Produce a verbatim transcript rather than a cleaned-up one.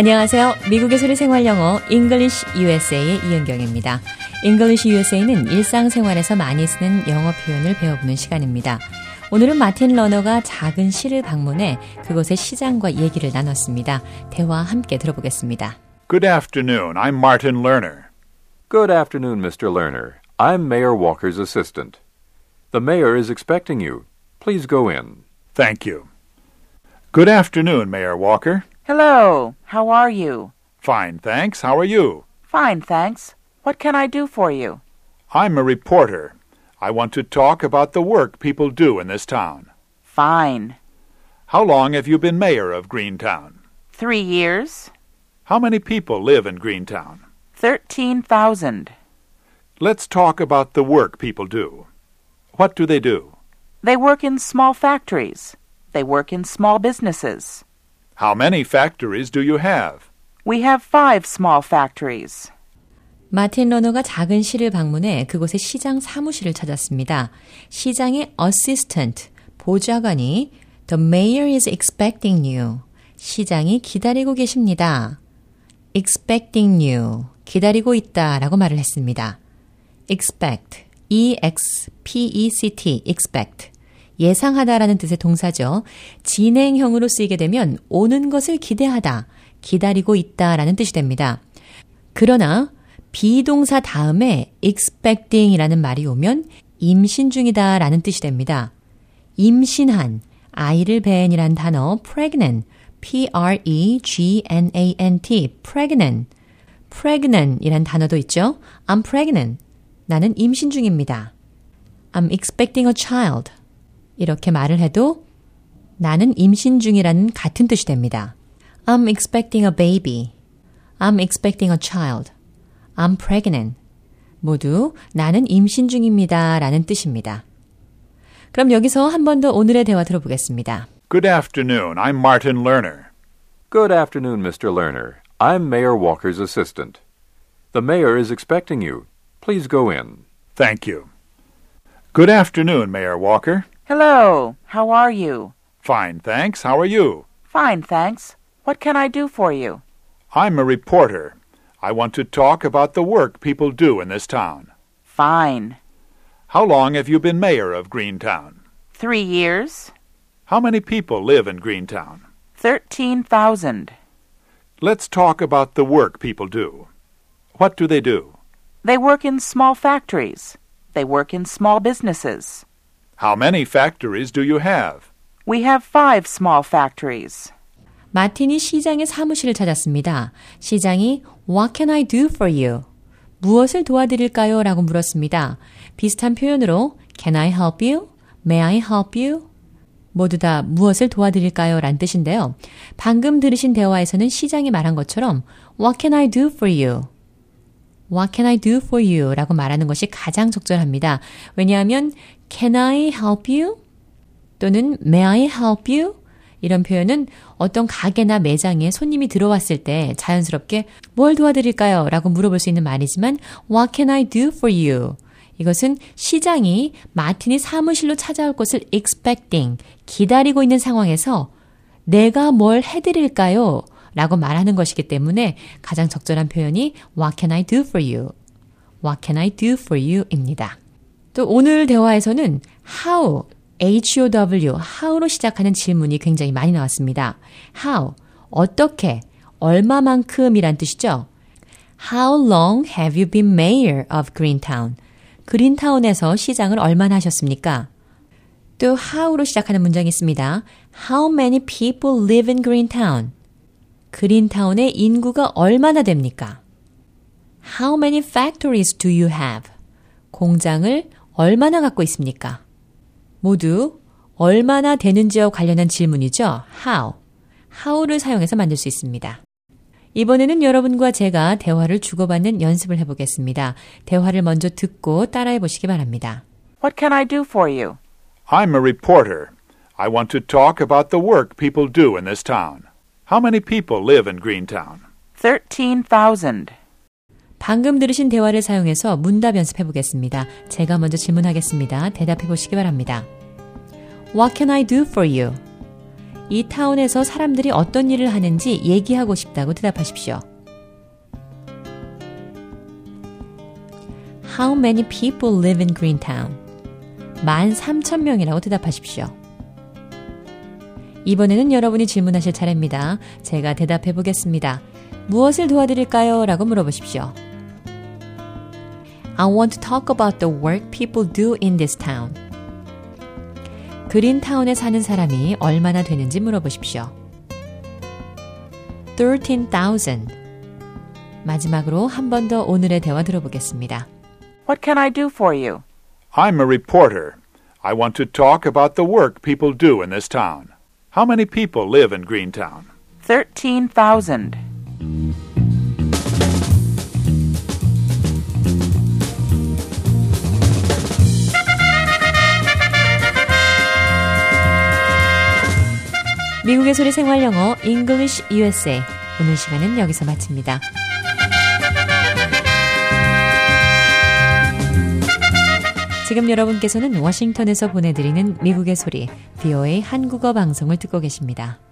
안녕하세요. 미국의 소리 생활 영어 English 유에스에이의 이은경입니다. English 유에스에이는 일상생활에서 많이 쓰는 영어 표현을 배워보는 시간입니다. 오늘은 마틴 러너가 작은 시를 방문해 그곳의 시장과 얘기를 나눴습니다. 대화 함께 들어보겠습니다. Good afternoon. I'm Martin Lerner. Good afternoon, Mister Lerner. I'm Mayor Walker's assistant. The mayor is expecting you. Please go in. Thank you. Good afternoon, Mayor Walker. Hello. How are you? Fine, thanks. How are you? Fine, thanks. What can I do for you? I'm a reporter. I want to talk about the work people do in this town. Fine. How long have you been mayor of Greentown? Three years. How many people live in Greentown? Thirteen thousand. Let's talk about the work people do. What do they do? They work in small factories. They work in small businesses. How many factories do you have? We have five small factories. 마틴 러너가 작은 시를 방문해 그곳의 시장 사무실을 찾았습니다. 시장의 assistant, 보좌관이 The mayor is expecting you. 시장이 기다리고 계십니다. expecting you, 기다리고 있다 라고 말을 했습니다. expect, E X P E C T, expect. 예상하다라는 뜻의 동사죠. 진행형으로 쓰이게 되면 오는 것을 기대하다, 기다리고 있다라는 뜻이 됩니다. 그러나 비동사 다음에 expecting이라는 말이 오면 임신 중이다라는 뜻이 됩니다. 임신한, 아이를 뵌이라는 단어 pregnant, P R E G N A N T, pregnant, pregnant이라는 단어도 있죠. I'm pregnant, 나는 임신 중입니다. I'm expecting a child. 이렇게 말을 해도 나는 임신 중이라는 같은 뜻이 됩니다. I'm expecting a baby. I'm expecting a child. I'm pregnant. 모두 나는 임신 중입니다 라는 뜻입니다. 그럼 여기서 한 번 더 오늘의 대화 들어보겠습니다. Good afternoon. I'm Martin Lerner. Good afternoon, Mister Lerner. I'm Mayor Walker's assistant. The mayor is expecting you. Please go in. Thank you. Good afternoon, Mayor Walker. Hello. How are you? Fine, thanks. How are you? Fine, thanks. What can I do for you? I'm a reporter. I want to talk about the work people do in this town. Fine. How long have you been mayor of Greentown? Three years. How many people live in Greentown? Thirteen thousand. Let's talk about the work people do. What do they do? They work in small factories. They work in small businesses. How many factories do you have? We have five small factories. 마틴이 시장의 사무실을 찾았습니다. 시장이 What can I do for you? 무엇을 도와드릴까요? 라고 물었습니다. 비슷한 표현으로 Can I help you? May I help you? 모두 다 무엇을 도와드릴까요? 란 뜻인데요. 방금 들으신 대화에서는 시장이 말한 것처럼 What can I do for you? What can I do for you? 라고 말하는 것이 가장 적절합니다. 왜냐하면 Can I help you? 또는 May I help you? 이런 표현은 어떤 가게나 매장에 손님이 들어왔을 때 자연스럽게 뭘 도와드릴까요? 라고 물어볼 수 있는 말이지만 What can I do for you? 이것은 시장이 마틴이 사무실로 찾아올 것을 expecting, 기다리고 있는 상황에서 내가 뭘 해드릴까요? 라고 말하는 것이기 때문에 가장 적절한 표현이 What can I do for you? What can I do for you? 입니다. 또 오늘 대화에서는 how, H O W, how로 시작하는 질문이 굉장히 많이 나왔습니다. How, 어떻게, 얼마만큼 이란 뜻이죠. How long have you been mayor of Greentown? 그린타운에서 시장을 얼마나 하셨습니까? 또 how로 시작하는 문장이 있습니다. How many people live in Greentown? 그린타운의 인구가 얼마나 됩니까? How many factories do you have? 공장을 얼마나 갖고 있습니까? 모두 얼마나 되는지와 관련한 질문이죠. How. How를 사용해서 만들 수 있습니다. 이번에는 여러분과 제가 대화를 주고받는 연습을 해보겠습니다. 대화를 먼저 듣고 따라해 보시기 바랍니다. What can I do for you? I'm a reporter. I want to talk about the work people do in this town. How many people live in Greentown? Thirteen thousand. 방금 들으신 대화를 사용해서 문답 연습해 보겠습니다. 제가 먼저 질문하겠습니다. 대답해 보시기 바랍니다. What can I do for you? 이 타운에서 사람들이 어떤 일을 하는지 얘기하고 싶다고 대답하십시오. How many people live in Greentown? 만 삼천 명이라고 대답하십시오. 이번에는 여러분이 질문하실 차례입니다. 제가 대답해 보겠습니다. 무엇을 도와드릴까요? 라고 물어보십시오. I want to talk about the work people do in this town. 그린타운에 사는 사람이 얼마나 되는지 물어보십시오. thirteen thousand. 마지막으로 한 번 더 오늘의 대화 들어보겠습니다. What can I do for you? I'm a reporter. I want to talk about the work people do in this town. How many people live in Greentown? thirteen thousand. 미국의 소리 생활영어 English U S A. 오늘 시간은 여기서 마칩니다. 지금 여러분께서는 워싱턴에서 보내드리는 미국의 소리 브이오에이 한국어 방송을 듣고 계십니다.